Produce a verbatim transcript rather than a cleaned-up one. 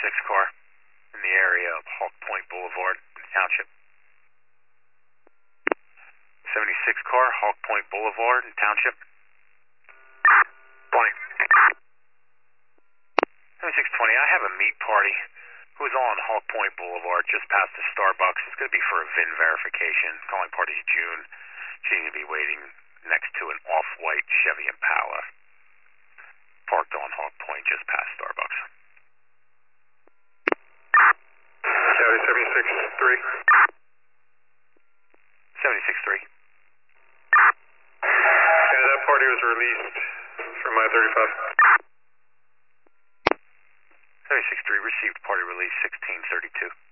seventy-six car in the area of Hawk Point Boulevard in the township. seventy-six car, Hawk Point Boulevard in township. Blank. seventy-six twenty, I have a meat party who's on Hawk Point Boulevard just past the Starbucks. It's going to be for a V I N verification. Calling party's June. She's going to be waiting next to an off-white Chevy Impala. Parked on Hawk Point just past Starbucks. County seventy-six three. seventy-six three. And that party was released from I thirty-five. seventy-six three received party release sixteen thirty-two.